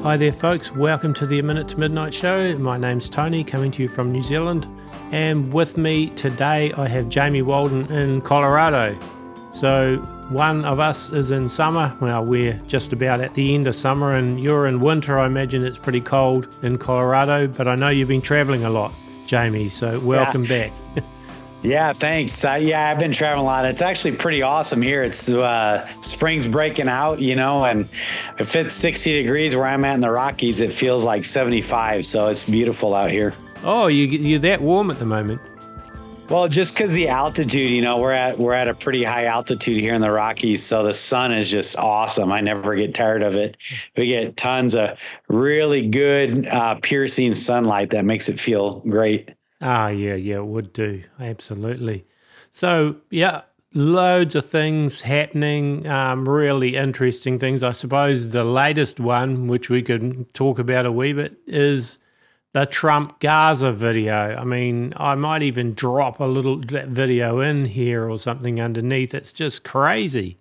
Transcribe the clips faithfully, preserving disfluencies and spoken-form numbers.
Hi there, folks. Welcome to the A Minute to Midnight Show. My name's Tony, coming to you from New Zealand. And with me today, I have Jamie Walden in Colorado. So one of us is in summer. Well, we're just about at the end of summer, and you're in winter. I imagine it's pretty cold in Colorado, but I know you've been traveling a lot, Jamie. So welcome yeah. back. Yeah, thanks. Uh, yeah, I've been traveling a lot. It's actually pretty awesome here. It's uh, spring's breaking out, you know, and if it's sixty degrees where I'm at in the Rockies, it feels like seventy-five. So it's beautiful out here. Oh, you, you're that warm at the moment? Well, just because the altitude, you know, we're at we're at a pretty high altitude here in the Rockies, so the sun is just awesome. I never get tired of it. We get tons of really good uh, piercing sunlight that makes it feel great. Ah, yeah, yeah, it would do. Absolutely. So, yeah, loads of things happening, um, really interesting things. I suppose the latest one, which we could talk about a wee bit, is the Trump Gaza video. I mean, I might even drop a little video in here or something underneath. It's just crazy.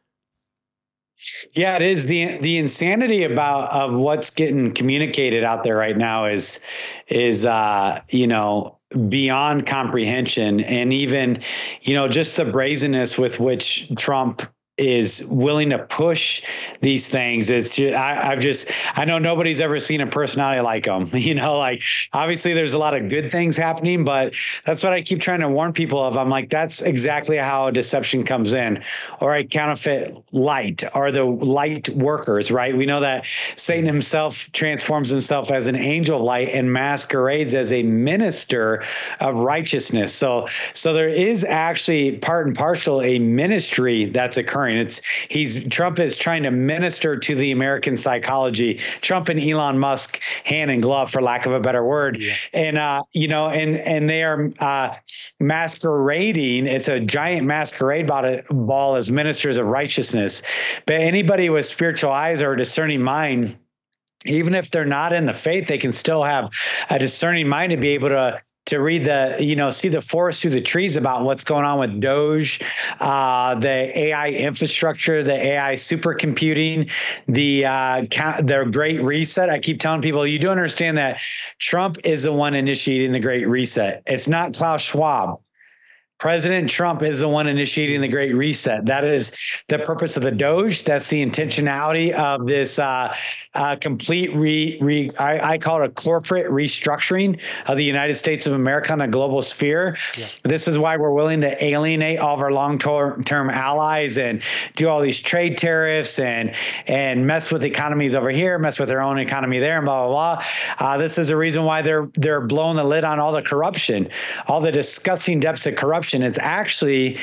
Yeah, it is. The the insanity about of what's getting communicated out there right now is is uh, you know, beyond comprehension. And even, you know, just the brazenness with which Trump is willing to push these things. It's just, I, I've just, I know nobody's ever seen a personality like him, you know, like obviously there's a lot of good things happening, but that's what I keep trying to warn people of. I'm like, that's exactly how deception comes in, or a counterfeit light, or the light workers, right? We know that Satan himself transforms himself as an angel of light and masquerades as a minister of righteousness. So, so there is actually part and parcel a ministry that's occurring. It's he's Trump is trying to minister to the American psychology. Trump and Elon Musk, hand in glove, for lack of a better word. Yeah. And uh, you know, and and they are uh, masquerading. It's a giant masquerade ball as ministers of righteousness. But anybody with spiritual eyes or a discerning mind, even if they're not in the faith, they can still have a discerning mind to be able to. to read the, you know, see the forest through the trees about what's going on with Doge, uh, the A I infrastructure, the A I supercomputing, the uh, the Great Reset. I keep telling people, you do understand that Trump is the one initiating the Great Reset. It's not Klaus Schwab. President Trump is the one initiating the Great Reset. That is the purpose of the Doge. That's the intentionality of this uh, uh, complete re, re I, I call it a corporate restructuring of the United States of America on a global sphere. Yeah. This is why we're willing to alienate all of our long-term allies and do all these trade tariffs and and mess with economies over here, mess with their own economy there, and blah, blah, blah. Uh, this is the reason why they're they're blowing the lid on all the corruption, all the disgusting depths of corruption. It's actually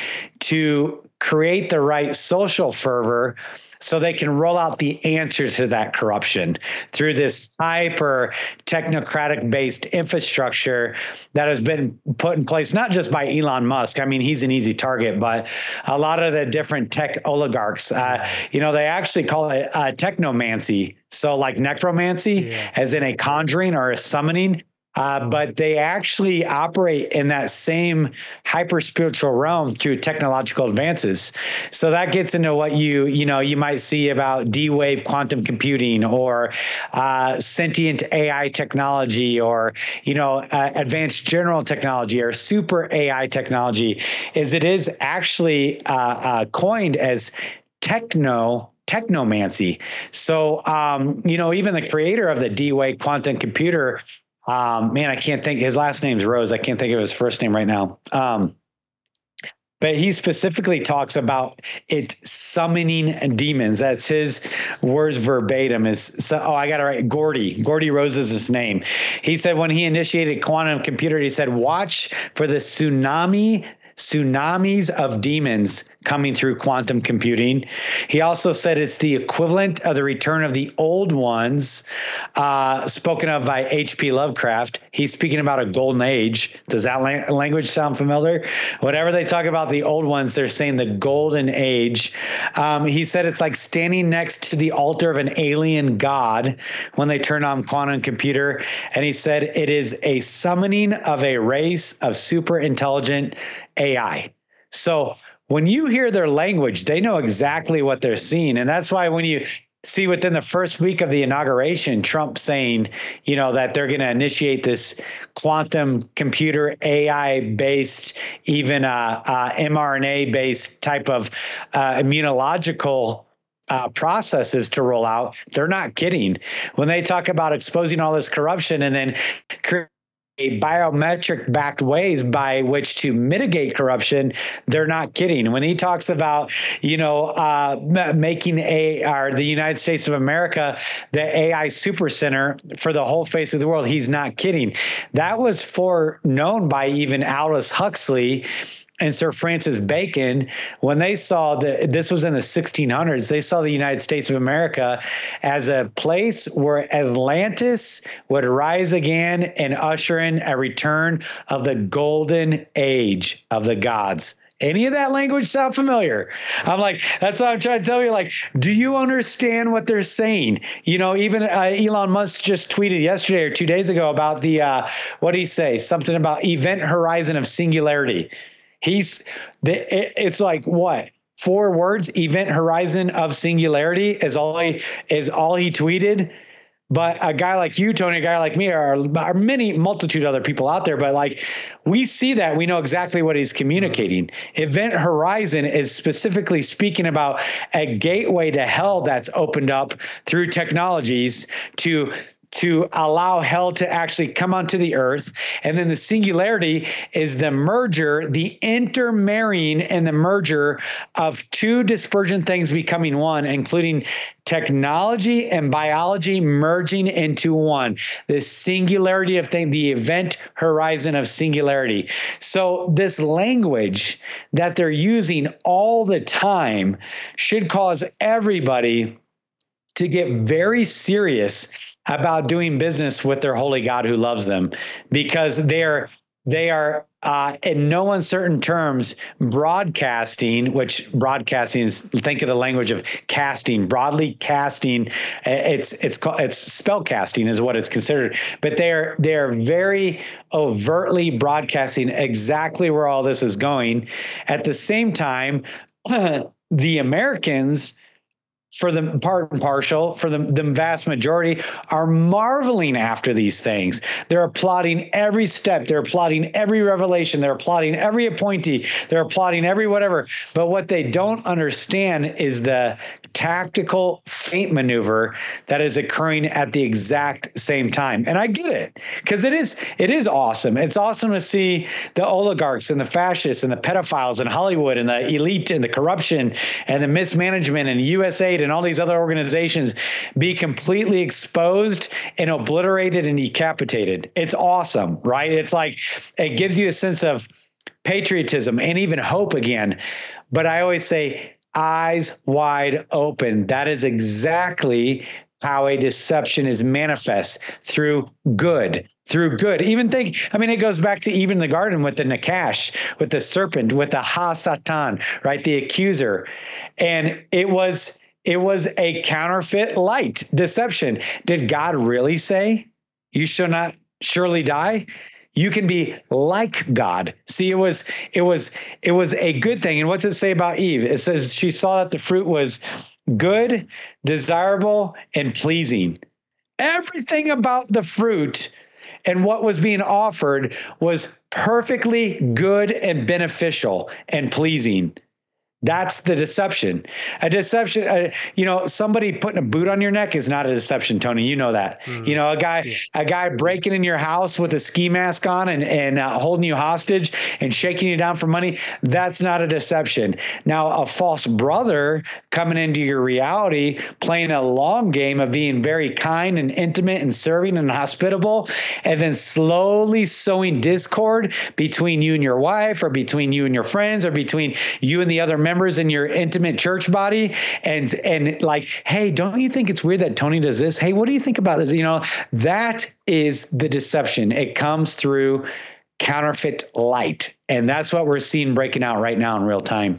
to create the right social fervor so they can roll out the answer to that corruption through this hyper technocratic based infrastructure that has been put in place, not just by Elon Musk. I mean, he's an easy target, but a lot of the different tech oligarchs, uh, you know, they actually call it uh, technomancy. So like necromancy, yeah. as in a conjuring or a summoning. Uh, but they actually operate in that same hyper spiritual realm through technological advances. So that gets into what you, you know, you might see about D-Wave quantum computing or uh, sentient A I technology or, you know, uh, advanced general technology or super A I technology, is it is actually uh, uh, coined as techno technomancy. So, um, you know, even the creator of the D-Wave quantum computer, Um, man, I can't think. His last name's Rose. I can't think of his first name right now. Um, but he specifically talks about it summoning demons. That's his words verbatim. Is so, oh, I got to write Gordy. Gordy Rose is his name. He said when he initiated quantum computer, he said, watch for the tsunami tsunamis of demons coming through quantum computing. He also said it's the equivalent of the return of the old ones, uh, spoken of by H P Lovecraft. He's speaking about a golden age. Does that la- language sound familiar? Whenever they talk about the old ones, they're saying the golden age. Um, he said it's like standing next to the altar of an alien god when they turn on quantum computer. And he said it is a summoning of a race of super intelligent A I. So when you hear their language, they know exactly what they're seeing. And that's why when you see within the first week of the inauguration, Trump saying, you know, that they're going to initiate this quantum computer A I based, even uh, uh, mRNA based type of uh, immunological Uh, processes to roll out. They're not kidding when they talk about exposing all this corruption and then create biometric backed ways by which to mitigate corruption. They're not kidding when he talks about, you know, uh, making a or the United States of America the A I super center for the whole face of the world. He's not kidding. That was foreknown by even Aldous Huxley and Sir Francis Bacon, when they saw that this was in the sixteen hundreds, they saw the United States of America as a place where Atlantis would rise again and usher in a return of the golden age of the gods. Any of that language sound familiar? I'm like, that's what I'm trying to tell you. Like, do you understand what they're saying? You know, even uh, Elon Musk just tweeted yesterday or two days ago about the, uh, what did he say? Something about event horizon of singularity. He's the, it, it's like what? Four words, event horizon of singularity is all he is all he tweeted. But a guy like you, Tony, a guy like me, are, are many multitude other people out there. But like we see that, we know exactly what he's communicating. Event horizon is specifically speaking about a gateway to hell that's opened up through technologies to to allow hell to actually come onto the earth. And then the singularity is the merger, the intermarrying and the merger of two dispersion things becoming one, including technology and biology merging into one. The singularity of thing, the event horizon of singularity. So this language that they're using all the time should cause everybody to get very serious about doing business with their holy God who loves them, because they're they are uh, in no uncertain terms broadcasting, which broadcasting is, think of the language of casting, broadly casting. It's it's called it's spell casting is what it's considered, but they're they're very overtly broadcasting exactly where all this is going. At the same time, the Americans, for the part and partial, for the, the vast majority, are marveling after these things. They're applauding every step. They're applauding every revelation. They're applauding every appointee. They're applauding every whatever. But what they don't understand is the tactical feint maneuver that is occurring at the exact same time. And I get it, because it is it is awesome. It's awesome to see the oligarchs and the fascists and the pedophiles in Hollywood and the elite and the corruption and the mismanagement and U S A I D and all these other organizations be completely exposed and obliterated and decapitated. It's awesome, right? It's like it gives you a sense of patriotism and even hope again. But I always say, eyes wide open. That is exactly how a deception is manifest, through good, through good. Even think, I mean, it goes back to even the garden with the Nakash, with the serpent, with the Ha-Satan, right? The accuser. And it was, it was a counterfeit light deception. Did God really say, you shall not surely die? You can be like God. See, it was, it was, it was a good thing. And what's it say about Eve? It says she saw that the fruit was good, desirable, and pleasing. Everything about the fruit and what was being offered was perfectly good and beneficial and pleasing. That's the deception. A deception, uh, you know, somebody putting a boot on your neck is not a deception, Tony. You know that. Mm. You know, a guy, yeah. a guy breaking in your house with a ski mask on and and uh, holding you hostage and shaking you down for money. That's not a deception. Now, a false brother coming into your reality, playing a long game of being very kind and intimate and serving and hospitable, and then slowly sowing discord between you and your wife, or between you and your friends, or between you and the other members in your intimate church body, and and like, hey, don't you think it's weird that Tony does this? Hey, what do you think about this? You know, that is the deception. It comes through counterfeit light, and that's what we're seeing breaking out right now in real time.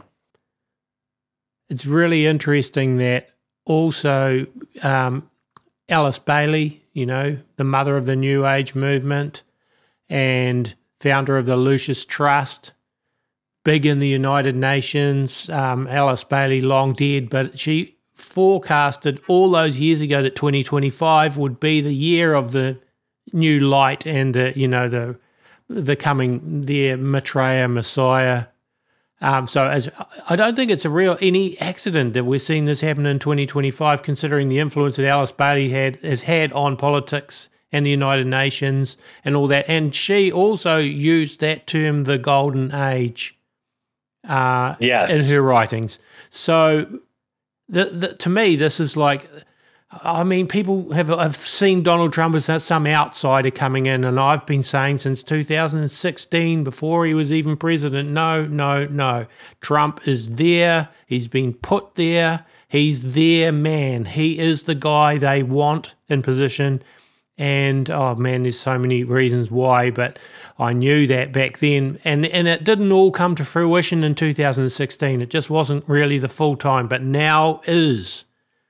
It's really interesting that also um, Alice Bailey, you know, the mother of the New Age movement and founder of the Lucis Trust, big in the United Nations. Um, Alice Bailey, long dead, but she forecasted all those years ago that twenty twenty-five would be the year of the new light and the, you know, the the coming there Maitreya Messiah. Um, so as I don't think it's a real any accident that we're seeing this happen in twenty twenty-five, considering the influence that Alice Bailey had has had on politics and the United Nations and all that. And she also used that term, the Golden Age, uh, yes. in her writings. So the, the, to me, this is like, I mean, people have, have seen Donald Trump as some outsider coming in, and I've been saying since two thousand sixteen, before he was even president, no, no, no. Trump is there. He's been put there. He's their man. He is the guy they want in position. And, oh, man, there's so many reasons why, but I knew that back then. And and it didn't all come to fruition in two thousand sixteen. It just wasn't really the full time, but now is.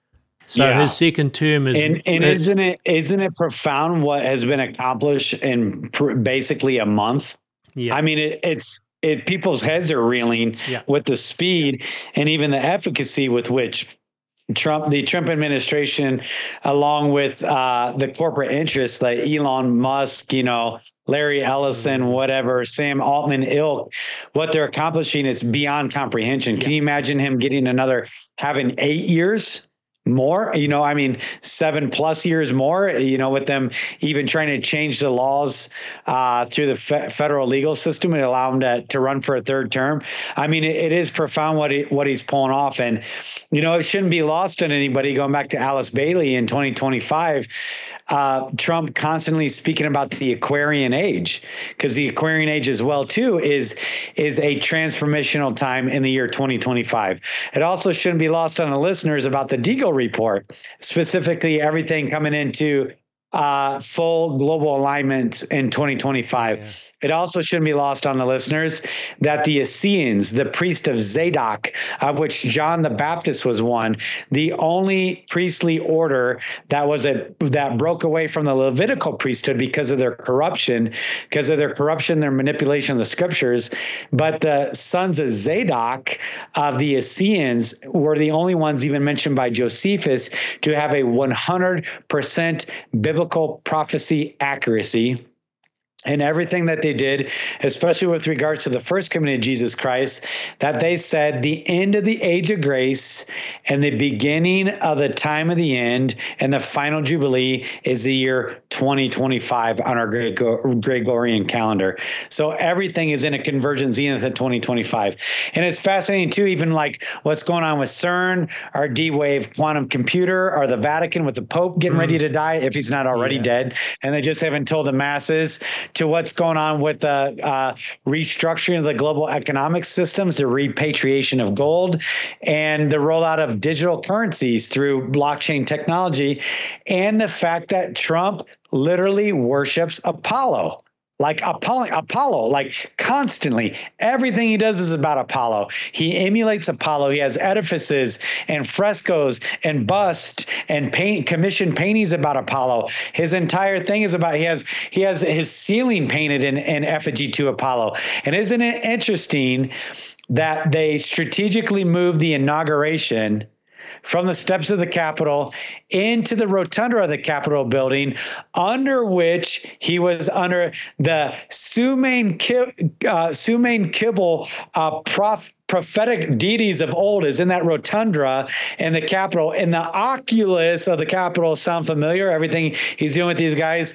So yeah. His second term is, and, and is isn't it isn't it profound what has been accomplished in pr- basically a month? Yeah, I mean it, it's it people's heads are reeling yeah. with the speed and even the efficacy with which Trump, the Trump administration, along with uh, the corporate interests like Elon Musk, you know, Larry Ellison, mm-hmm. whatever, Sam Altman ilk, what they're accomplishing, it's beyond comprehension. Yeah. Can you imagine him getting another having eight years? More, you know, I mean, seven plus years more, you know, with them even trying to change the laws uh, through the fe- federal legal system and allow him to, to run for a third term. I mean, it, it is profound what he, what he's pulling off. And, you know, it shouldn't be lost on anybody going back to Alice Bailey in twenty twenty-five. Uh, Trump constantly speaking about the Aquarian age, because the Aquarian age as well, too, is is a transformational time in the year twenty twenty-five. It also shouldn't be lost on the listeners about the Deagle report, specifically everything coming into uh, full global alignment in twenty twenty-five. Yeah. It also shouldn't be lost on the listeners that the Essenes, the priest of Zadok, of which John the Baptist was one, the only priestly order that was a that broke away from the Levitical priesthood because of their corruption, because of their corruption, their manipulation of the scriptures. But the sons of Zadok of the Essenes were the only ones even mentioned by Josephus to have a one hundred percent biblical prophecy accuracy. And everything that they did, especially with regards to the first coming of Jesus Christ, that they said the end of the age of grace and the beginning of the time of the end and the final Jubilee is the year twenty twenty-five on our Gregorian calendar. So everything is in a convergent zenith at twenty twenty-five. And it's fascinating, too, even like what's going on with CERN, our D-Wave quantum computer, or the Vatican with the Pope getting mm. ready to die if he's not already yeah. dead. And they just haven't told the masses, to what's going on with the uh, restructuring of the global economic systems, the repatriation of gold, and the rollout of digital currencies through blockchain technology, and the fact that Trump literally worships Apollo. Like Apollo, Apollo, like constantly. Everything he does is about Apollo. He emulates Apollo. He has edifices and frescoes and busts and paint, commissioned paintings about Apollo. His entire thing is about, he has he has his ceiling painted in, in effigy to Apollo. And isn't it interesting that they strategically moved the inauguration from the steps of the Capitol into the rotunda of the Capitol building, under which he was under the Sumain uh, Sumain Kibble uh, prof, prophetic deities of old is in that rotunda in the Capitol. And the oculus of the Capitol sound familiar? Everything he's doing with these guys.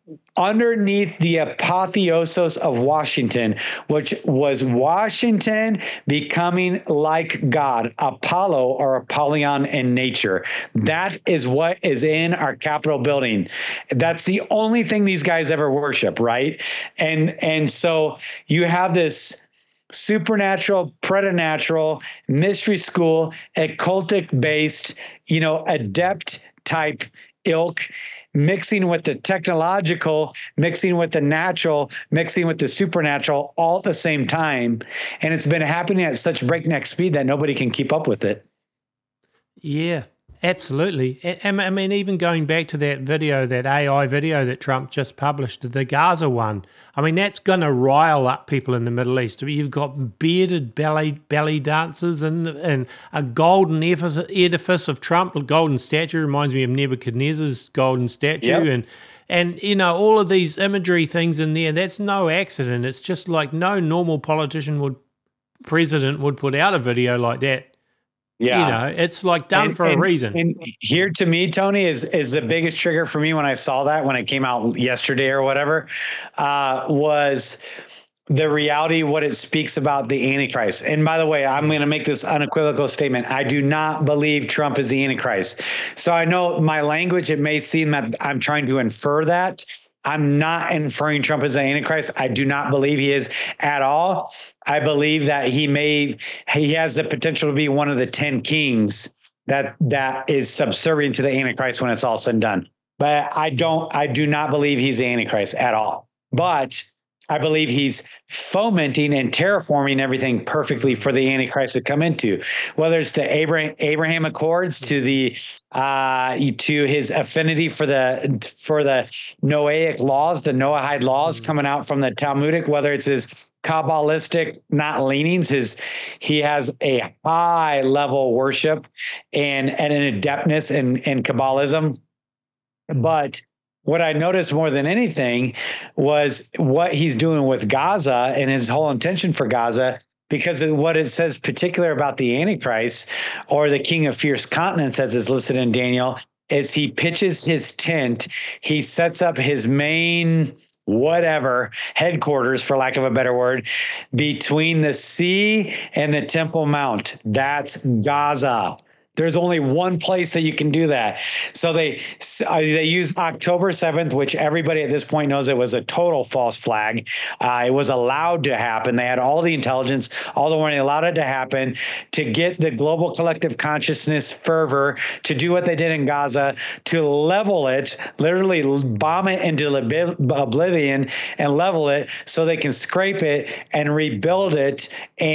Underneath the apotheosis of Washington, which was Washington becoming like God, Apollo or Apollyon in nature. That is what is in our Capitol building. That's the only thing these guys ever worship, right? And and so you have this supernatural, preternatural, mystery school, occultic based, you know, adept type ilk, mixing with the technological, mixing with the natural, mixing with the supernatural all at the same time. And it's been happening at such breakneck speed that nobody can keep up with it. Yeah. Absolutely. And I mean, even going back to that video, that A I video that Trump just published, the Gaza one, I mean, that's going to rile up people in the Middle East. You've got bearded belly belly dancers and, and a golden edifice of Trump, a golden statue, reminds me of Nebuchadnezzar's golden statue. Yep. And, and, you know, all of these imagery things in there, that's no accident. It's just like no normal politician would, president would put out a video like that. Yeah, you know, it's like done and, for and, a reason. And here, to me, Tony, is is the biggest trigger for me when I saw that, when it came out yesterday or whatever, uh, was the reality, what it speaks about the Antichrist. And by the way, I'm going to make this unequivocal statement. I do not believe Trump is the Antichrist. So I know my language, it may seem that I'm trying to infer that. I'm not inferring Trump as the Antichrist. I do not believe he is at all. I believe that he may, he has the potential to be one of the ten kings that that is subservient to the Antichrist when it's all said and done. But I don't, I do not believe he's the Antichrist at all. But I believe he's fomenting and terraforming everything perfectly for the Antichrist to come into, whether it's the Abraham, Abraham Accords, to the uh, to his affinity for the for the Noahic laws, the Noahide laws mm-hmm. coming out from the Talmudic, whether it's his Kabbalistic not leanings, his he has a high level worship and and an adeptness in in Kabbalism, but what I noticed more than anything was what he's doing with Gaza and his whole intention for Gaza, because of what it says particular about the Antichrist, or the king of fierce continents, as is listed in Daniel, is he pitches his tent, he sets up his main whatever headquarters, for lack of a better word, between the sea and the Temple Mount. That's Gaza. There's only one place that you can do that. So they uh, they use October seventh, which everybody at this point knows it was a total false flag. Uh, it was allowed to happen. They had all the intelligence, all the warning, allowed it to happen to get the global collective consciousness fervor to do what they did in Gaza, to level it, literally bomb it into oblivion and level it so they can scrape it and rebuild it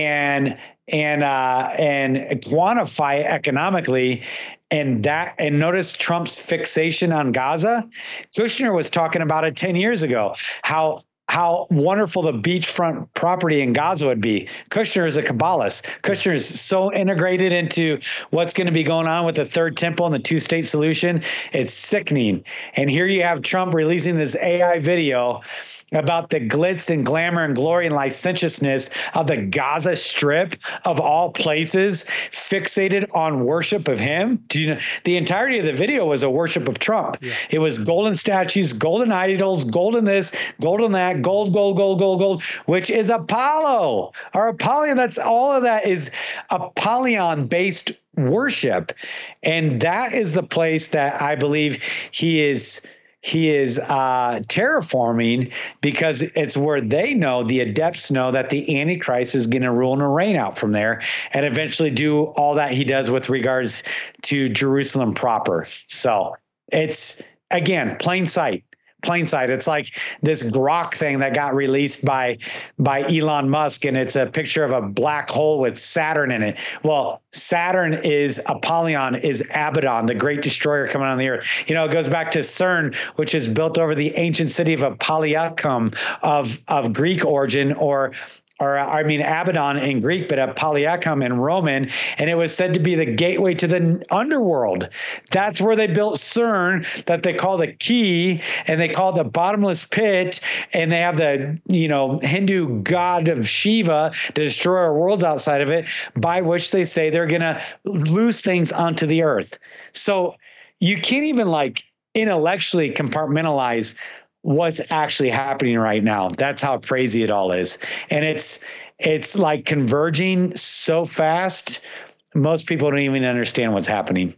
and and uh, and quantify it economically. And that, and notice Trump's fixation on Gaza. Kushner was talking about it ten years ago, how how wonderful the beachfront property in Gaza would be. Kushner is a Kabbalist. Kushner is so integrated into what's going to be going on with the third temple and the two-state solution. It's sickening. And here you have Trump releasing this A I video about the glitz and glamour and glory and licentiousness of the Gaza Strip, of all places, fixated on worship of him. Do you know, the entirety of the video was a worship of Trump. Yeah. It was golden statues, golden idols, golden this, golden that, gold, gold, gold, gold, gold, which is Apollo or Apollyon. That's all of that is Apollyon-based worship. And that is the place that I believe he is He is uh, terraforming, because it's where they know, the adepts know, that the Antichrist is going to rule and reign out from there and eventually do all that he does with regards to Jerusalem proper. So it's, again, plain sight. Plain sight. It's like this Grok thing that got released by by Elon Musk, and it's a picture of a black hole with Saturn in it. Well, Saturn is Apollyon, is Abaddon, the great destroyer coming on the earth. You know, it goes back to CERN, which is built over the ancient city of Apollyon of of Greek origin, or or I mean Abaddon in Greek, but Apollyon in Roman, and it was said to be the gateway to the underworld. That's where they built CERN, that they call the key, and they call it the bottomless pit, and they have the, you know, Hindu god of Shiva to destroy our worlds outside of it, by which they say they're going to loose things onto the earth. So you can't even like intellectually compartmentalize what's actually happening right now. That's how crazy it all is. And it's it's like converging so fast, most people don't even understand what's happening.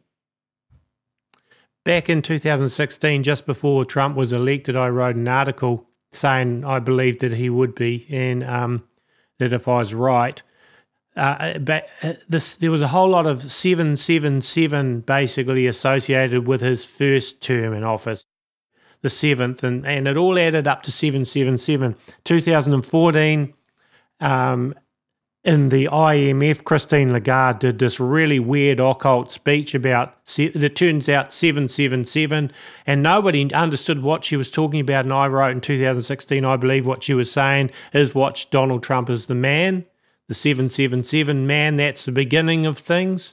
Back in two thousand sixteen, just before Trump was elected, I wrote an article saying I believed that he would be, and um, that if I was right, uh, but this there was a whole lot of seven seven seven basically associated with his first term in office, the seventh, and, and it all added up to seven seven seven. two thousand fourteen, um, in the I M F, Christine Lagarde did this really weird occult speech about, it turns out, seven seven seven, and nobody understood what she was talking about. And I wrote in two thousand sixteen, I believe what she was saying is watch Donald Trump as the man, the seven seven seven man. That's the beginning of things.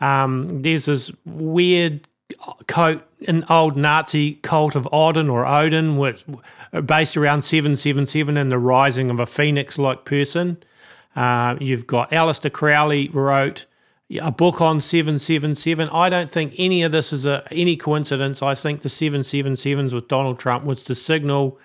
Um, there's this weird coat, an old Nazi cult of Odin or Odin, which based around seven seven seven and the rising of a phoenix-like person. Uh, you've got Aleister Crowley wrote a book on seven seven seven. I don't think any of this is a, any coincidence. I think the seven seven sevens with Donald Trump was to signal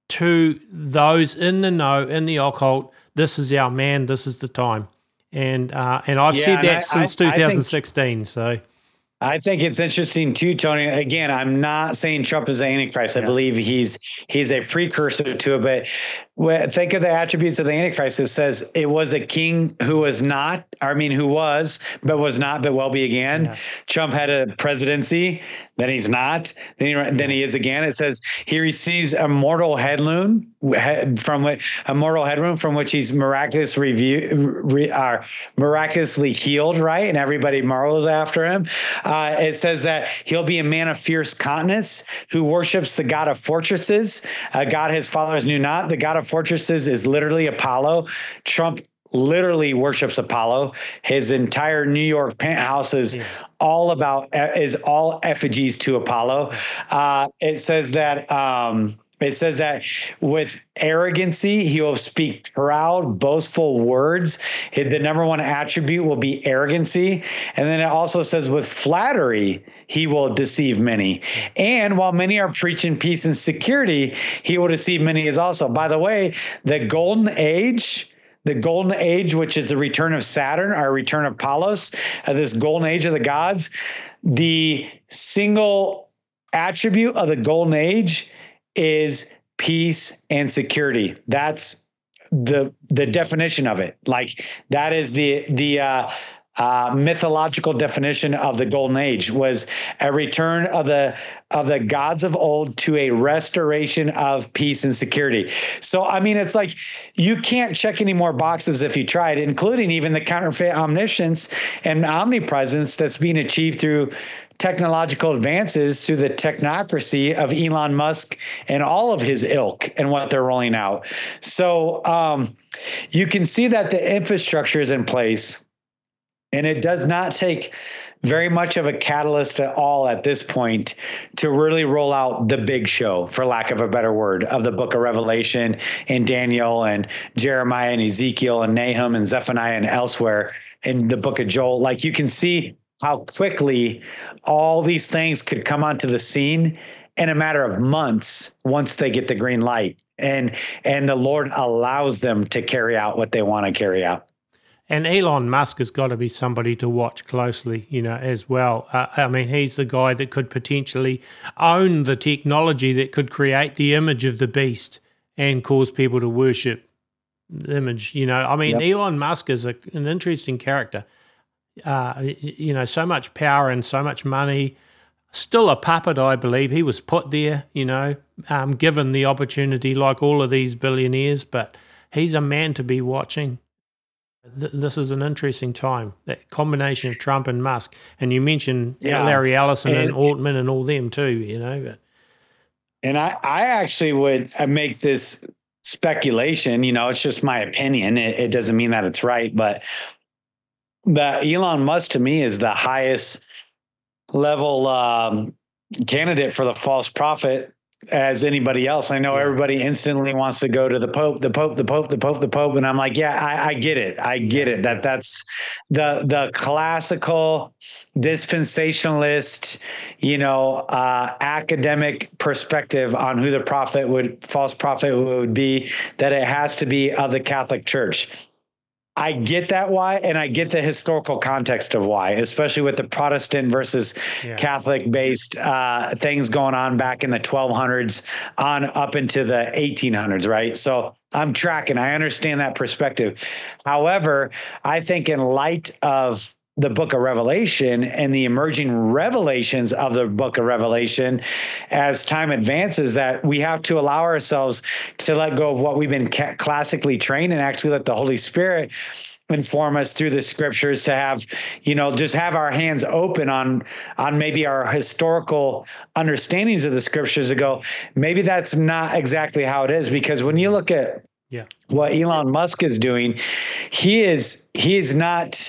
to those in the know, in the occult, this is our man, this is the time. And uh, and I've yeah, said that I, since I, twenty sixteen. I think, so I think it's interesting too, Tony. Again, I'm not saying Trump is the Antichrist. I yeah. believe he's he's a precursor to it. But when, think of the attributes of the Antichrist. It says it was a king who was not, I mean, who was, but was not, but will be again. Yeah. Trump had a presidency, then he's not, then he, yeah. then he is again. It says he receives a mortal head wound from which a mortal head wound from which he's miraculous review, re, uh, miraculously healed, right? And everybody marvels after him. Uh, it says that he'll be a man of fierce countenance who worships the God of fortresses, a God his fathers knew not. The God of fortresses is literally Apollo. Trump literally worships Apollo. His entire New York penthouse is yeah. all about is all effigies to Apollo. Uh, it says that. Um, It says that with arrogancy, he will speak proud, boastful words. The number one attribute will be arrogancy. And then it also says with flattery, he will deceive many. And while many are preaching peace and security, he will deceive many as also. By the way, the golden age, the golden age, which is the return of Saturn, our return of Palos, uh, this golden age of the gods, the single attribute of the golden age is peace and security. That's the the definition of it. Like that is the the uh, uh, mythological definition of the golden age, was a return of the of the gods of old to a restoration of peace and security. So I mean, it's like you can't check any more boxes if you tried, including even the counterfeit omniscience and omnipresence that's being achieved through technological advances, through the technocracy of Elon Musk and all of his ilk and what they're rolling out. So um, you can see that the infrastructure is in place, and it does not take very much of a catalyst at all at this point to really roll out the big show, for lack of a better word, of the book of Revelation and Daniel and Jeremiah and Ezekiel and Nahum and Zephaniah and elsewhere in the book of Joel. Like, you can see how quickly all these things could come onto the scene in a matter of months once they get the green light, and and the Lord allows them to carry out what they want to carry out. And Elon Musk has got to be somebody to watch closely, you know, as well. Uh, I mean, he's the guy that could potentially own the technology that could create the image of the beast and cause people to worship the image. You know, I mean, yep. Elon Musk is a, an interesting character. Uh, you know, so much power and so much money. Still a puppet, I believe. He was put there, you know, um, given the opportunity like all of these billionaires, but he's a man to be watching. Th- this is an interesting time, that combination of Trump and Musk. And you mentioned yeah. Larry Ellison and, and Altman and all them too, you know. But. And I, I actually would make this speculation, you know, it's just my opinion. It, it doesn't mean that it's right, but the Elon Musk to me is the highest level um, candidate for the false prophet as anybody else. I know everybody instantly wants to go to the Pope, the Pope, the Pope, the Pope, the Pope. And I'm like, yeah, I, I get it. I get it. That that's the, the classical dispensationalist, you know, uh, academic perspective on who the prophet would, false prophet would be, that it has to be of the Catholic Church. I get that why, and I get the historical context of why, especially with the Protestant versus yeah. Catholic-based uh, things going on back in the twelve hundreds on up into the eighteen hundreds, right? So I'm tracking. I understand that perspective. However, I think in light of the book of Revelation and the emerging revelations of the book of Revelation as time advances, that we have to allow ourselves to let go of what we've been ca- classically trained and actually let the Holy Spirit inform us through the scriptures, to have, you know, just have our hands open on, on maybe our historical understandings of the scriptures to go, maybe that's not exactly how it is. Because when you look at yeah. what Elon Musk is doing, he is, he is not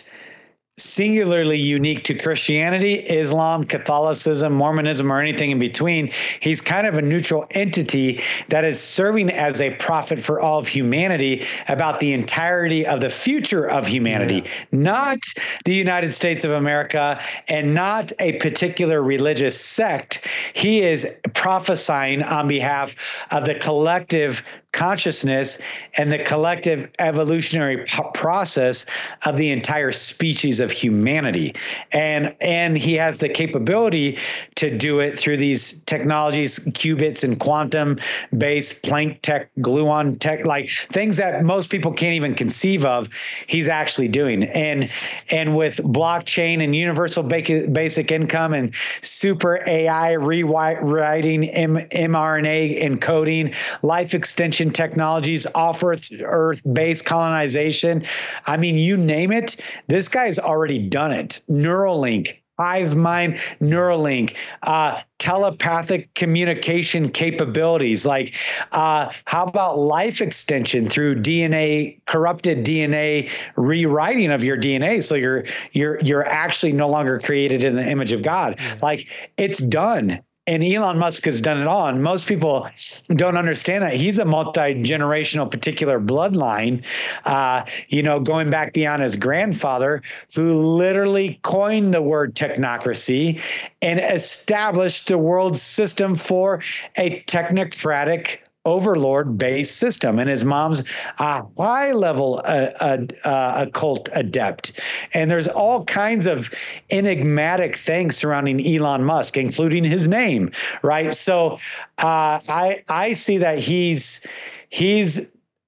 singularly unique to Christianity, Islam, Catholicism, Mormonism, or anything in between. He's kind of a neutral entity that is serving as a prophet for all of humanity about the entirety of the future of humanity, yeah. not the United States of America and not a particular religious sect. He is prophesying on behalf of the collective consciousness and the collective evolutionary p- process of the entire species of humanity. And, and he has the capability to do it through these technologies, qubits and quantum based Planck tech, gluon tech, like things that most people can't even conceive of. He's actually doing. And, and with blockchain and universal basic income and super A I rewriting M- mRNA encoding, life extension technologies, off-Earth-based colonization. I mean, you name it, this guy's already done it. Neuralink, HiveMind, Neuralink, uh, telepathic communication capabilities. Like, uh, how about life extension through D N A, corrupted D N A rewriting of your D N A, so you're you're you're actually no longer created in the image of God. Yeah. Like, it's done. And Elon Musk has done it all. And most people don't understand that he's a multi-generational particular bloodline, uh, you know, going back beyond his grandfather, who literally coined the word technocracy and established the world system for a technocratic overlord-based system. And his mom's a high-level uh, uh, uh, occult adept. And there's all kinds of enigmatic things surrounding Elon Musk, including his name, right? So uh, I I see that he's he's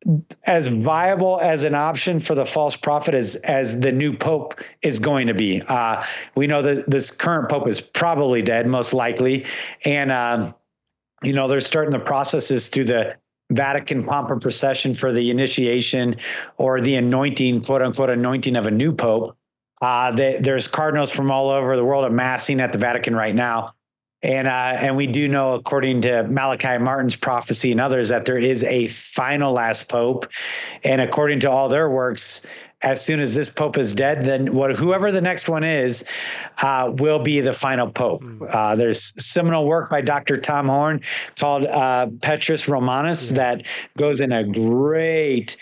as viable as an option for the false prophet as as the new pope is going to be. Uh, we know that this current pope is probably dead, most likely, and um, you know, they're starting the processes through the Vatican pomp and procession for the initiation or the anointing, quote unquote, anointing of a new pope. Uh, they, there's cardinals from all over the world amassing at the Vatican right now. And uh, and we do know, according to Malachi Martin's prophecy and others, that there is a final last pope. And according to all their works, as soon as this pope is dead, then what, whoever the next one is uh, will be the final pope. Mm. Uh, there's seminal work by Doctor Tom Horn called uh, Petrus Romanus yeah. that goes in a great,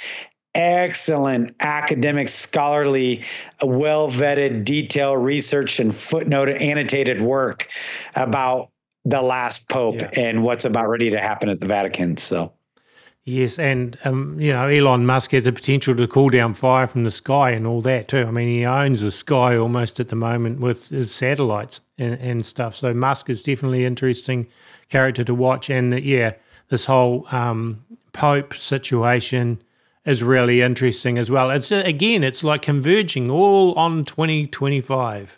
excellent academic, scholarly, well-vetted, detailed research and footnote annotated work about the last pope yeah. and what's about ready to happen at the Vatican. So. Yes, and um, you know, Elon Musk has the potential to call down fire from the sky and all that too. I mean, he owns the sky almost at the moment with his satellites and, and stuff. So Musk is definitely an interesting character to watch. And uh, yeah, this whole um, Pope situation is really interesting as well. It's again, it's like converging all on twenty twenty-five.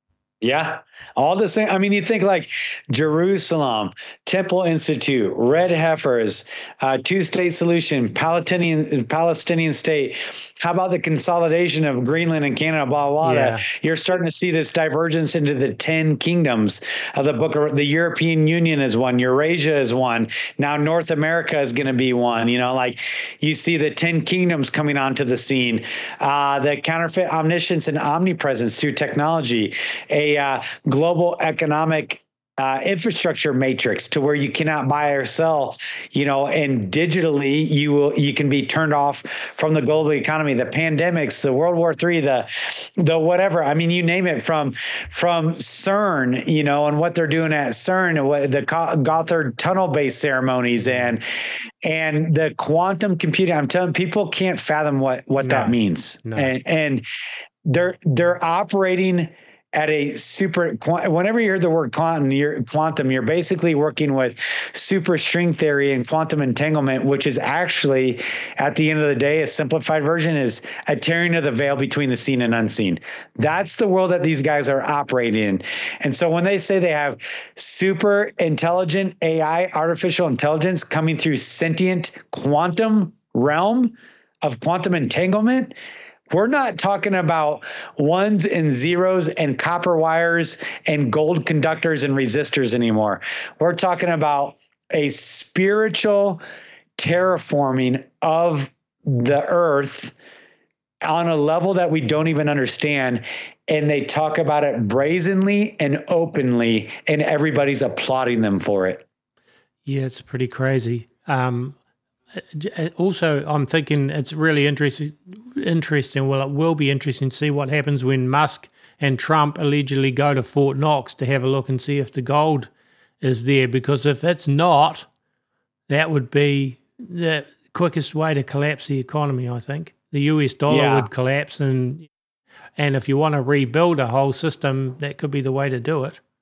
Yeah, all the same. I mean, you think like Jerusalem, Temple Institute, red heifers, uh, two-state solution, Palestinian Palestinian state. How about the consolidation of Greenland and Canada? Blah blah. blah. Yeah. You're starting to see this divergence into the ten kingdoms of the book. Of, the European Union is one. Eurasia is one. Now North America is going to be one. You know, like you see the ten kingdoms coming onto the scene. Uh, the counterfeit omniscience and omnipresence through technology. A uh, global economic uh, infrastructure matrix to where you cannot buy or sell, you know, and digitally you will, you can be turned off from the global economy, the pandemics, the World War Three, the, the whatever. I mean, you name it, from, from CERN, you know, and what they're doing at CERN, and what the Gotthard tunnel based ceremonies and, and the quantum computing. I'm telling people can't fathom what, what no, that means. No. And, and they're, they're operating at a super, whenever you hear the word quantum, you're, quantum, you're basically working with super string theory and quantum entanglement, which is actually, at the end of the day, a simplified version is a tearing of the veil between the seen and unseen. That's the world that these guys are operating in. And so when they say they have super intelligent A I, artificial intelligence coming through sentient quantum realm of quantum entanglement, We're not talking about ones and zeros and copper wires and gold conductors and resistors anymore. We're talking about a spiritual terraforming of the earth on a level that we don't even understand. And they talk about it brazenly and openly, and everybody's applauding them for it. Yeah, it's pretty crazy. Um, also, I'm thinking it's really interesting. Interesting. Well, it will be interesting to see what happens when Musk and Trump allegedly go to Fort Knox to have a look and see if the gold is there. Because if it's not, that would be the quickest way to collapse the economy. I think the U S dollar yeah. would collapse, and and if you want to rebuild a whole system, that could be the way to do it.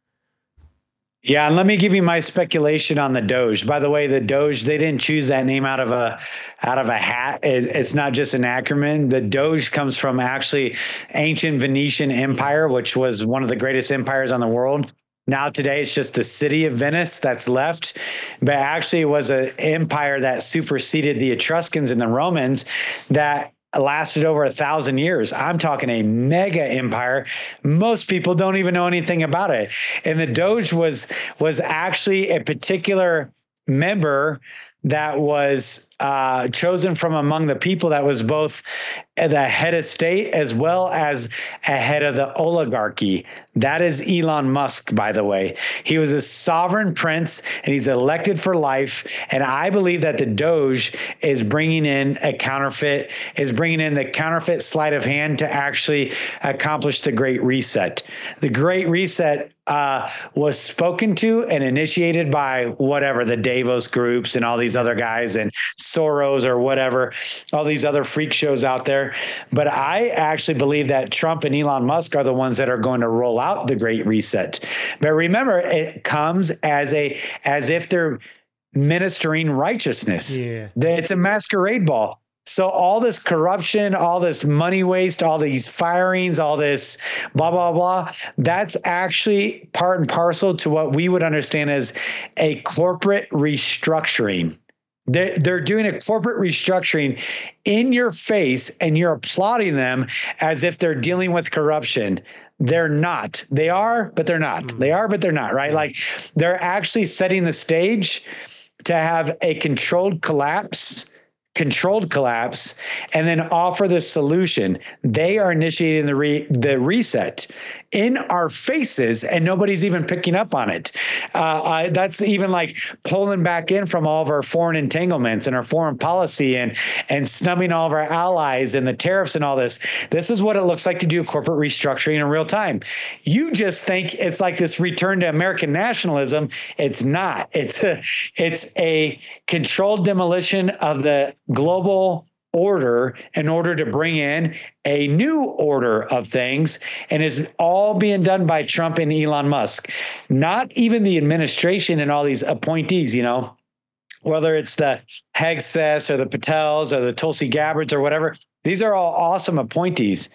Yeah, and let me give you my speculation on the Doge. By the way, the Doge, they didn't choose that name out of a out of a hat. It, it's not just an acronym. The Doge comes from actually ancient Venetian Empire, which was one of the greatest empires on the world. Now today it's just the city of Venice that's left, but actually it was an empire that superseded the Etruscans and the Romans that lasted over a thousand years. I'm talking a mega empire. Most people don't even know anything about it. And the Doge was was actually a particular member that was uh, chosen from among the people that was both the head of state as well as a head of the oligarchy. That is Elon Musk, by the way. He was a sovereign prince and he's elected for life. And I believe that the Doge is bringing in a counterfeit, is bringing in the counterfeit sleight of hand to actually accomplish the Great Reset. The Great Reset uh, was spoken to and initiated by whatever, the Davos groups and all these other guys and Soros or whatever, all these other freak shows out there. But I actually believe that Trump and Elon Musk are the ones that are going to roll out the Great Reset. But remember, it comes as a as if they're ministering righteousness. Yeah. It's a masquerade ball. So all this corruption, all this money waste, all these firings, all this blah, blah, blah, that's actually part and parcel to what we would understand as a corporate restructuring. They're, they're doing a corporate restructuring in your face, and you're applauding them as if they're dealing with corruption. They're not. They are, but they're not. Mm. They are, but they're not, right? Like they're actually setting the stage to have a controlled collapse, controlled collapse, and then offer the solution. They are initiating the re, the reset in our faces, and nobody's even picking up on it. Uh, I, that's even like pulling back in from all of our foreign entanglements and our foreign policy and and snubbing all of our allies and the tariffs and all this. This is what it looks like to do corporate restructuring in real time. You just think it's like this return to American nationalism. It's not. It's a, it's a controlled demolition of the global order in order to bring in a new order of things, and is all being done by Trump and Elon Musk. Not even the administration and all these appointees, you know, whether it's the Hegseth or the Patels or the Tulsi Gabbards or whatever. These are all awesome appointees.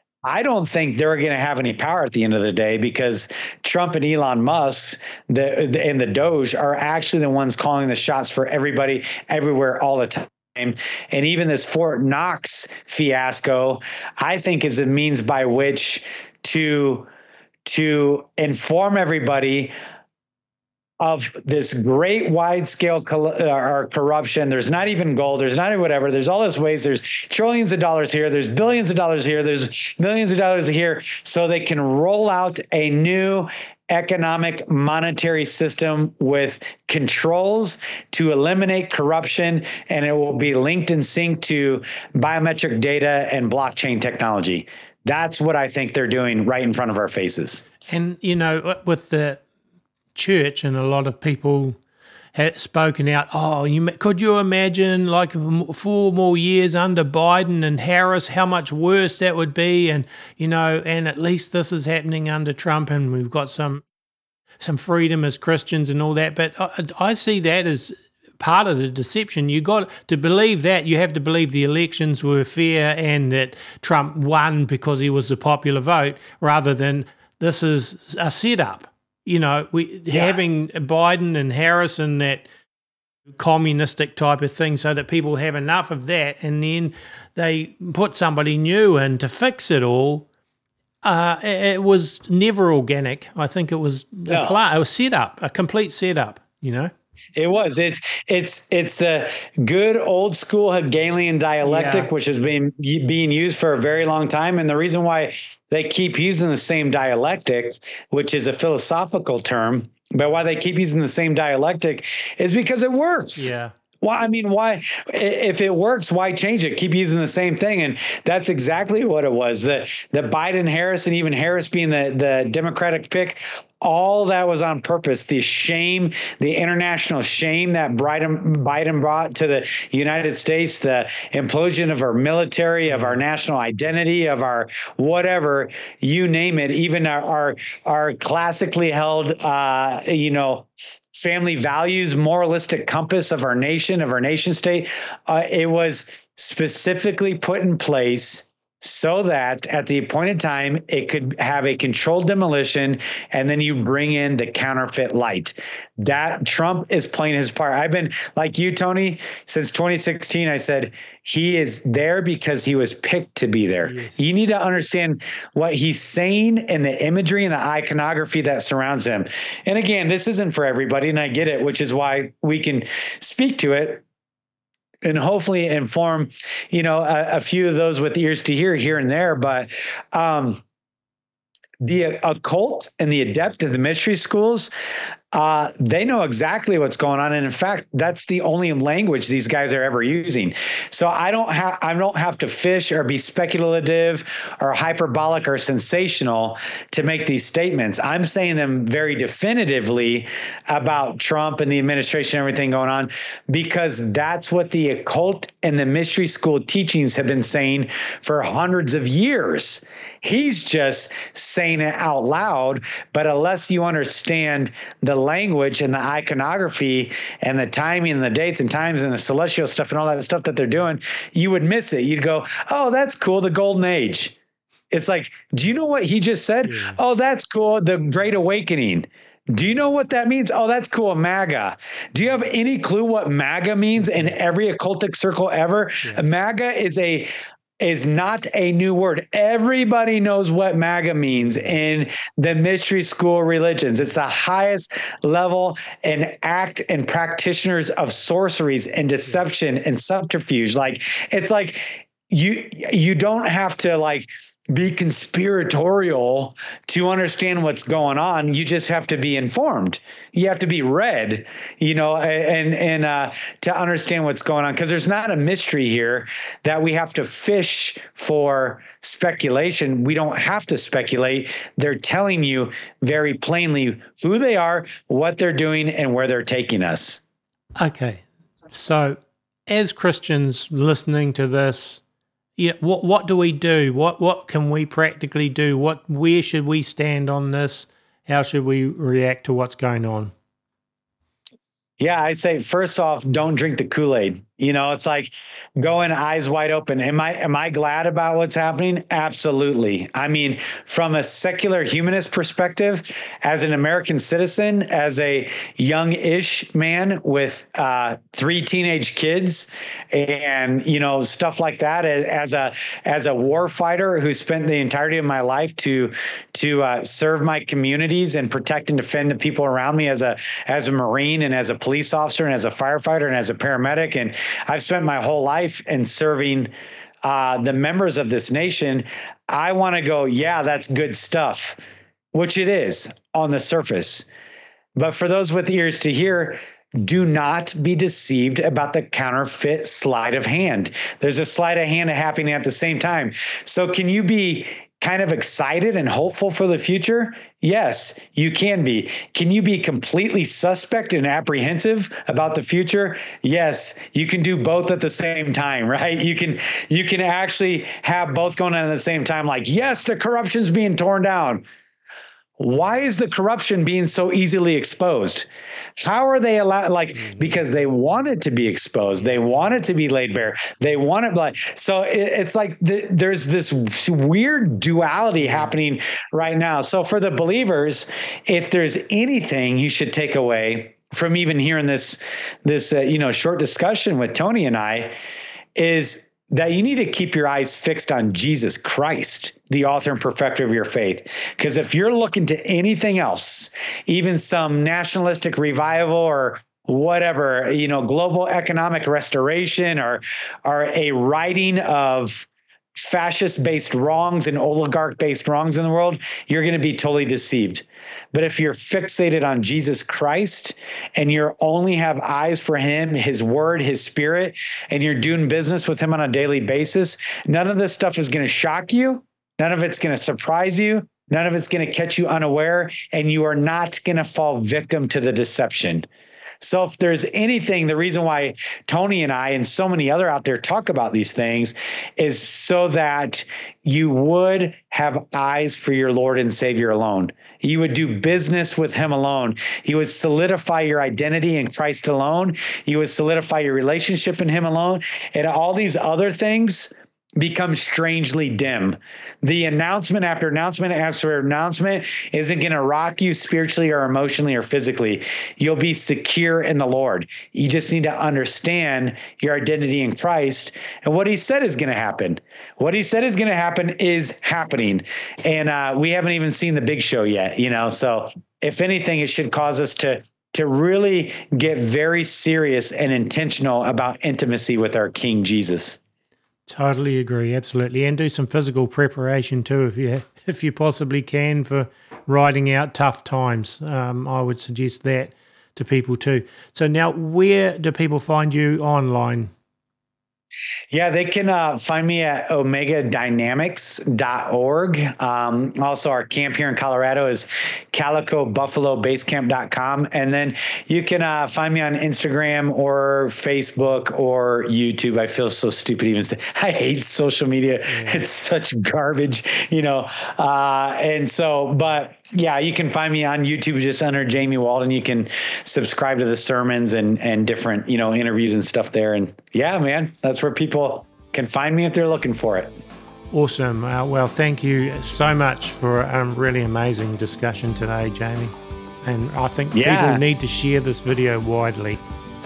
I don't think they're going to have any power at the end of the day, because Trump and Elon Musk the, the, and the Doge are actually the ones calling the shots for everybody, everywhere, all the time. And even this Fort Knox fiasco, I think, is a means by which to to inform everybody of this great wide scale co- uh, corruption. There's not even gold. There's not even whatever. There's all this ways. There's trillions of dollars here. There's billions of dollars here. There's millions of dollars here. So they can roll out a new economic monetary system with controls to eliminate corruption, and it will be linked and synced to biometric data and blockchain technology. That's what I think they're doing right in front of our faces. And, you know, with the church, and a lot of people had spoken out, oh, you could you imagine like four more years under Biden and Harris, how much worse that would be? And, you know, and at least this is happening under Trump, and we've got some some freedom as Christians and all that. But I, I see that as part of the deception. You got to believe that. You have to believe the elections were fair and that Trump won because he was the popular vote, rather than this is a setup. You know, we yeah. having Biden and Harris and that communistic type of thing so that people have enough of that, and then they put somebody new in to fix it all. Uh, it, it was never organic. I think it was No. a pla- it was set up, a complete setup, you know? It was. It's it's it's the good old school Hegelian dialectic, Yeah. which has been being used for a very long time. And the reason why they keep using the same dialectic, which is a philosophical term, but why they keep using the same dialectic is because it works. Yeah. Well, I mean, why, if it works, why change it? Keep using the same thing. And that's exactly what it was. The, the Biden, Harris, and even Harris being the, the Democratic pick, all that was on purpose. The shame, the international shame that Biden, Biden brought to the United States, the implosion of our military, of our national identity, of our whatever, you name it, even our, our, our classically held, uh, you know, family values, moralistic compass of our nation, of our nation state. Uh, it was specifically put in place so that at the appointed time, it could have a controlled demolition, and then you bring in the counterfeit light. That Trump is playing his part. I've been like you, Tony, since twenty sixteen. I said he is there because he was picked to be there. Yes. You need to understand what he's saying and the imagery and the iconography that surrounds him. And again, this isn't for everybody, and I get it, which is why we can speak to it and hopefully inform, you know, a, a few of those with ears to hear here and there. But um, the occult and the adept of the mystery schools, uh, they know exactly what's going on. And in fact, that's the only language these guys are ever using. So I don't have, I don't have to fish or be speculative or hyperbolic or sensational to make these statements. I'm saying them very definitively about Trump and the administration, and everything going on, because that's what the occult and the mystery school teachings have been saying for hundreds of years. He's just saying it out loud, but unless you understand the language and the iconography and the timing and the dates and times and the celestial stuff and all that stuff that they're doing, you would miss it. You'd go, oh, that's cool. The golden age. It's like, do you know what he just said? Yeah. Oh, that's cool. The Great Awakening. Do you know what that means? Oh, that's cool. MAGA. Do you have any clue what MAGA means in every occultic circle ever? Yeah. MAGA is a is not a new word. Everybody knows what MAGA means in the mystery school religions. It's the highest level and act and practitioners of sorceries and deception and subterfuge. Like, it's like you you don't have to like be conspiratorial to understand what's going on. You just have to be informed. You have to be read, you know, and and uh, to understand what's going on, because there's not a mystery here that we have to fish for speculation. We don't have to speculate. They're telling you very plainly who they are, what they're doing, and where they're taking us. Okay. So as Christians listening to this, yeah, what what do we do? What what can we practically do? What where should we stand on this? How should we react to what's going on? Yeah, I say first off, don't drink the Kool-Aid. You know, it's like going eyes wide open. Am I am I glad about what's happening? Absolutely. I mean, from a secular humanist perspective, as an American citizen, as a young-ish man with uh, three teenage kids, and you know stuff like that, as a as a war fighter who spent the entirety of my life to to uh, serve my communities and protect and defend the people around me, as a as a Marine and as a police officer and as a firefighter and as a paramedic, and I've spent my whole life in serving uh, the members of this nation. I want to go, yeah, that's good stuff, which it is on the surface. But for those with ears to hear, do not be deceived about the counterfeit sleight of hand. There's a sleight of hand happening at the same time. So can you be kind of excited and hopeful for the future? Yes, you can be. Can you be completely suspect and apprehensive about the future? Yes, you can do both at the same time, right? You can you can actually have both going on at the same time. Like, yes, the corruption's being torn down. Why is the corruption being so easily exposed? How are they allowed? Like, because they want it to be exposed. They want it to be laid bare. They want it like, so it, it's like the, there's this weird duality happening right now. So for the believers, if there's anything you should take away from even hearing this, this, uh, you know, short discussion with Tony and I, is that you need to keep your eyes fixed on Jesus Christ, the author and perfecter of your faith. Because if you're looking to anything else, even some nationalistic revival or whatever, you know, global economic restoration or, or a righting of fascist-based wrongs and oligarch-based wrongs in the world, you're going to be totally deceived. But if you're fixated on Jesus Christ and you only have eyes for him, his word, his spirit, and you're doing business with him on a daily basis, none of this stuff is going to shock you. None of it's going to surprise you. None of it's going to catch you unaware, and you are not going to fall victim to the deception. So if there's anything, the reason why Tony and I and so many other out there talk about these things is so that you would have eyes for your Lord and Savior alone. You would do business with him alone. You would solidify your identity in Christ alone. You would solidify your relationship in him alone. And all these other things become strangely dim. The announcement after announcement after announcement isn't going to rock you spiritually or emotionally or physically. You'll be secure in the Lord. You just need to understand your identity in Christ and what he said is going to happen. What he said is going to happen is happening. And uh, we haven't even seen the big show yet, you know? So if anything, it should cause us to to really get very serious and intentional about intimacy with our King Jesus. Totally agree, absolutely, and do some physical preparation too, if you if you possibly can, for riding out tough times. Um, I would suggest that to people too. So now, where do people find you online? Yeah, they can uh, find me at omega dynamics dot org. Um, also, our camp here in Colorado is calico buffalo basecamp dot com. And then you can uh, find me on Instagram or Facebook or YouTube. I feel so stupid even saying, I hate social media. Yeah. It's such garbage, you know. Uh, and so, but yeah, you can find me on YouTube just under Jamie Walden. You can subscribe to the sermons and, and different, you know, interviews and stuff there. And yeah, man, that's where people can find me if they're looking for it. Awesome. Uh, well, thank you so much for a um, really amazing discussion today, Jamie. And I think yeah. people need to share this video widely.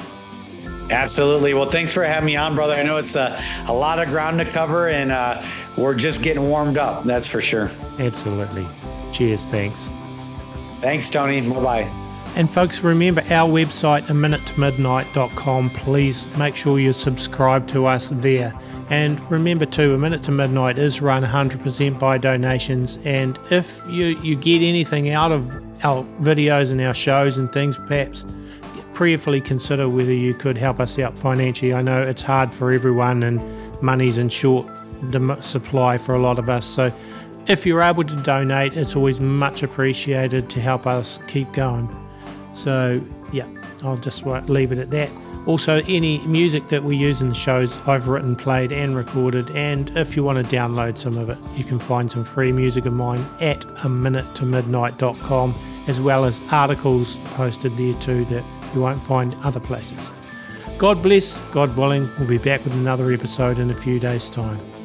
Absolutely. Well, thanks for having me on, brother. I know it's a, a lot of ground to cover, and uh, we're just getting warmed up. That's for sure. Absolutely. Cheers. Thanks. Thanks, Tony. Bye-bye. And folks, remember our website, a minute to midnight dot com. Please make sure you subscribe to us there. And remember too, A Minute to Midnight is run one hundred percent by donations. And if you, you get anything out of our videos and our shows and things, perhaps prayerfully consider whether you could help us out financially. I know it's hard for everyone and money's in short supply for a lot of us. So if you're able to donate, it's always much appreciated to help us keep going. So, yeah, I'll just leave it at that. Also, any music that we use in the shows, I've written, played, and recorded. And if you want to download some of it, you can find some free music of mine at a minute to midnight dot com, as well as articles posted there too that you won't find other places. God bless, God willing, we'll be back with another episode in a few days' time.